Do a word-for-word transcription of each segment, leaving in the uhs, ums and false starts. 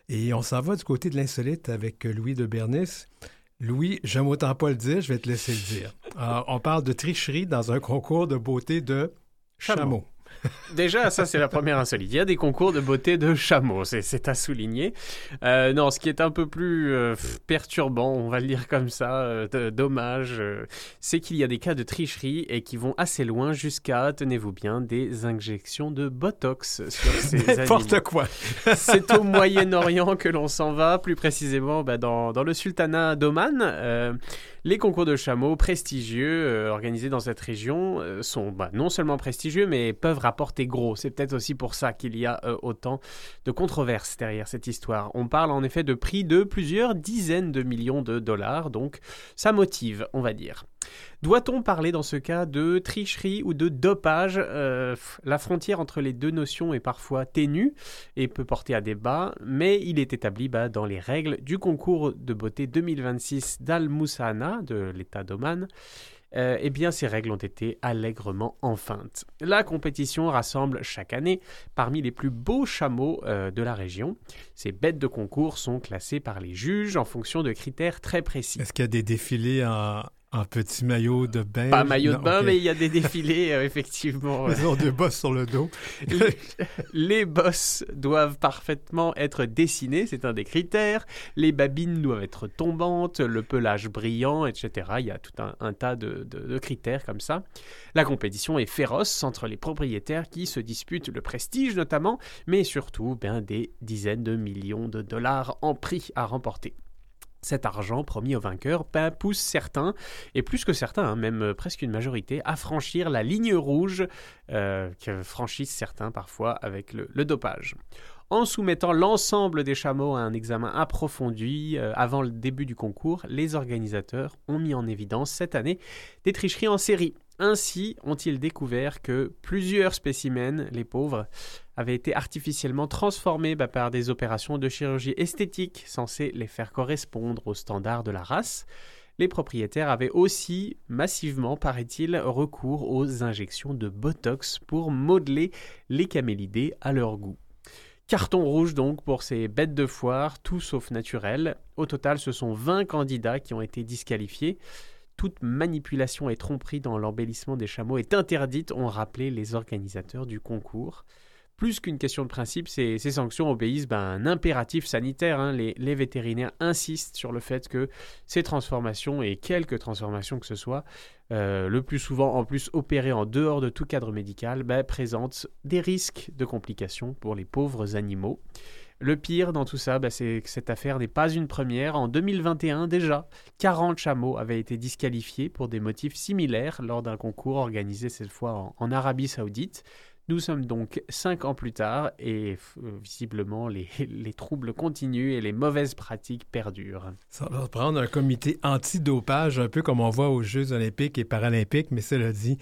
Et on s'en va du côté de l'insolite avec Louis de Bernis. Louis, j'aime autant pas le dire, je vais te laisser le dire. Alors, on parle de tricherie dans un concours de beauté de chameau. chameau. Déjà, ça, c'est la première insolite. Il y a des concours de beauté de chameaux, c'est, c'est à souligner. Euh, non, ce qui est un peu plus euh, perturbant, on va le dire comme ça, euh, de, dommage, euh, c'est qu'il y a des cas de tricherie et qui vont assez loin jusqu'à, tenez-vous bien, des injections de Botox sur ces N'importe animaux. quoi. C'est au Moyen-Orient que l'on s'en va, plus précisément bah, dans, dans le sultanat d'Oman. Euh, les concours de chameaux prestigieux euh, organisés dans cette région euh, sont bah, non seulement prestigieux, mais peuvent rapporter gros. C'est peut-être aussi pour ça qu'il y a euh, autant de controverses derrière cette histoire. On parle en effet de prix de plusieurs dizaines de millions de dollars, donc ça motive, on va dire. Doit-on parler dans ce cas de tricherie ou de dopage ? euh, La frontière entre les deux notions est parfois ténue et peut porter à débat, mais il est établi bah, dans les règles du concours de beauté deux mille vingt-six d'Al-Musahana de l'État d'Oman. Euh, eh bien, ces règles ont été allègrement enfeintes. La compétition rassemble chaque année parmi les plus beaux chameaux euh, de la région. Ces bêtes de concours sont classées par les juges en fonction de critères très précis. Est-ce qu'il y a des défilés en, en petit maillot de bain? Pas maillot de non, bain, okay. mais il y a des défilés, euh, effectivement. Ils ont deux bosses sur le dos. les, les bosses doivent parfaitement être dessinées, c'est un des critères. Les babines doivent être tombantes, le pelage brillant, et cetera. Il y a tout un, un tas de, de, de critères comme ça. La compétition est féroce entre les propriétaires qui se disputent le prestige notamment, mais surtout ben, des dizaines de millions de dollars en prix à remporter. Cet argent promis aux vainqueurs ben, pousse certains, et plus que certains, hein, même euh, presque une majorité, à franchir la ligne rouge euh, que franchissent certains parfois avec le, le dopage. En soumettant l'ensemble des chameaux à un examen approfondi euh, avant le début du concours, les organisateurs ont mis en évidence cette année des tricheries en série. Ainsi ont-ils découvert que plusieurs spécimens, les pauvres, avaient été artificiellement transformés bah, par des opérations de chirurgie esthétique censées les faire correspondre aux standards de la race. Les propriétaires avaient aussi massivement, paraît-il, recours aux injections de Botox pour modeler les camélidés à leur goût. Carton rouge donc pour ces bêtes de foire, tout sauf naturel. Au total, ce sont vingt candidats qui ont été disqualifiés. Toute manipulation et tromperie dans l'embellissement des chameaux est interdite, ont rappelé les organisateurs du concours. Plus qu'une question de principe, ces, ces sanctions obéissent ben, à un impératif sanitaire. Hein. Les, les vétérinaires insistent sur le fait que ces transformations, et quelques transformations que ce soit, euh, le plus souvent en plus opérées en dehors de tout cadre médical, ben, présentent des risques de complications pour les pauvres animaux. Le pire dans tout ça, bah, c'est que cette affaire n'est pas une première. En deux mille vingt et un, déjà, quarante chameaux avaient été disqualifiés pour des motifs similaires lors d'un concours organisé cette fois en, en Arabie Saoudite. Nous sommes donc cinq ans plus tard et euh, visiblement les, les troubles continuent et les mauvaises pratiques perdurent. Ça va prendre un comité anti-dopage, un peu comme on voit aux Jeux olympiques et paralympiques, mais cela dit...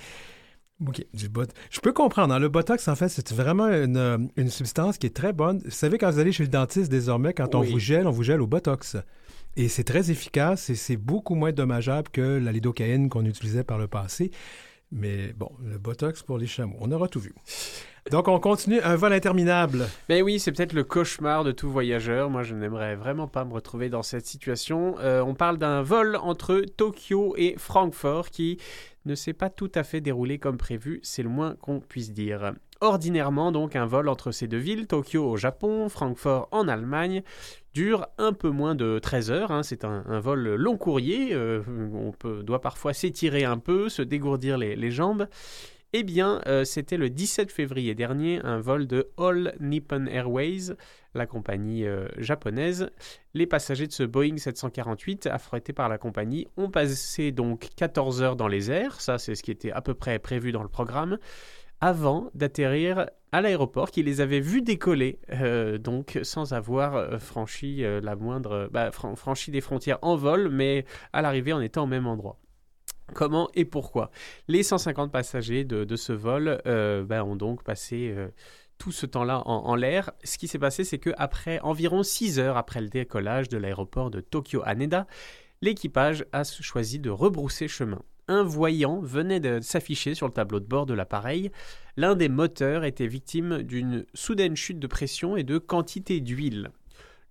OK, du bot. Je peux comprendre. Hein, le Botox, en fait, c'est vraiment une, une substance qui est très bonne. Vous savez, quand vous allez chez le dentiste, désormais, quand on oui. vous gèle, on vous gèle au Botox. Et c'est très efficace et c'est beaucoup moins dommageable que la lidocaïne qu'on utilisait par le passé. Mais bon, le Botox pour les chameaux, on aura tout vu. Donc, on continue. Un vol interminable. Mais oui, c'est peut-être le cauchemar de tout voyageur. Moi, je n'aimerais vraiment pas me retrouver dans cette situation. Euh, on parle d'un vol entre Tokyo et Francfort qui ne s'est pas tout à fait déroulé comme prévu, c'est le moins qu'on puisse dire. Ordinairement, donc, un vol entre ces deux villes, Tokyo au Japon, Francfort en Allemagne, dure un peu moins de treize heures. Hein. C'est un, un vol long courrier. Euh, on peut, doit parfois s'étirer un peu, se dégourdir les, les jambes. Eh bien, euh, c'était le dix-sept février dernier, un vol de All Nippon Airways, la compagnie euh, japonaise. Les passagers de ce Boeing sept cent quarante-huit, affrétés par la compagnie, ont passé donc quatorze heures dans les airs, ça c'est ce qui était à peu près prévu dans le programme, avant d'atterrir à l'aéroport qui les avait vus décoller, euh, donc sans avoir euh, franchi euh, la moindre, bah, fran- franchi des frontières en vol, mais à l'arrivée en étant au même endroit. Comment et pourquoi ? Les cent cinquante passagers de, de ce vol euh, ben, ont donc passé euh, tout ce temps-là en, en l'air. Ce qui s'est passé, c'est qu'après environ six heures après le décollage de l'aéroport de Tokyo Haneda, l'équipage a choisi de rebrousser chemin. Un voyant venait de s'afficher sur le tableau de bord de l'appareil. L'un des moteurs était victime d'une soudaine chute de pression et de quantité d'huile.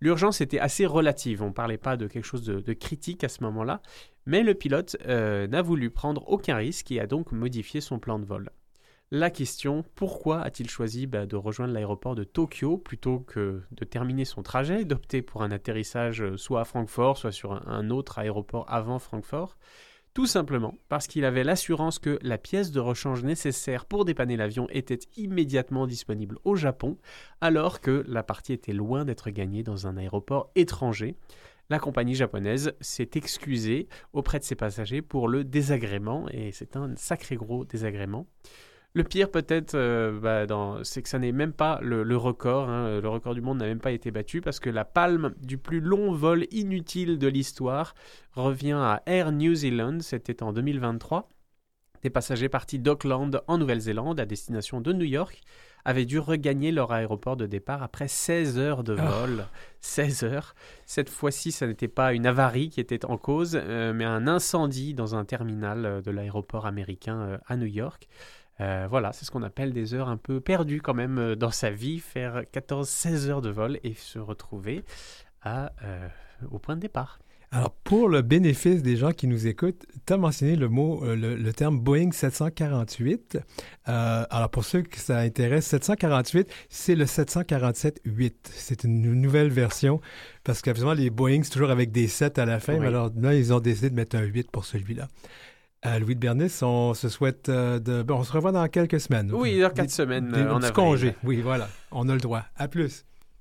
L'urgence était assez relative, on ne parlait pas de quelque chose de, de critique à ce moment-là, mais le pilote euh, n'a voulu prendre aucun risque et a donc modifié son plan de vol. La question, pourquoi a-t-il choisi bah, de rejoindre l'aéroport de Tokyo plutôt que de terminer son trajet, d'opter pour un atterrissage soit à Francfort, soit sur un, un autre aéroport avant Francfort? Tout simplement parce qu'il avait l'assurance que la pièce de rechange nécessaire pour dépanner l'avion était immédiatement disponible au Japon, alors que la partie était loin d'être gagnée dans un aéroport étranger. La compagnie japonaise s'est excusée auprès de ses passagers pour le désagrément, et c'est un sacré gros désagrément. Le pire peut-être, euh, bah, dans, c'est que ça n'est même pas le, le record. Hein, le record du monde n'a même pas été battu parce que la palme du plus long vol inutile de l'histoire revient à Air New Zealand. C'était en deux mille vingt-trois. Des passagers partis d'Auckland en Nouvelle-Zélande à destination de New York avaient dû regagner leur aéroport de départ après seize heures de vol. Oh. seize heures. Cette fois-ci, ça n'était pas une avarie qui était en cause, euh, mais un incendie dans un terminal de l'aéroport américain euh, à New York. Euh, voilà, c'est ce qu'on appelle des heures un peu perdues quand même euh, dans sa vie, faire quatorze seize heures de vol et se retrouver à, euh, au point de départ. Alors, pour le bénéfice des gens qui nous écoutent, tu as mentionné le mot, euh, le, le terme Boeing sept cent quarante-huit. Euh, alors, pour ceux que ça intéresse, sept cent quarante-huit, c'est le sept cent quarante-sept huit. C'est une nouvelle version parce qu'habituellement, les Boeing, c'est toujours avec des sept à la fin. Oui. Mais alors là, ils ont décidé de mettre un huit pour celui-là. À Louis de Bernis, on se souhaite euh, de... Bon, on se revoit dans quelques semaines. Oui, dans quatre semaines des, euh, en avril. congé. Oui, voilà. On a le droit. À plus.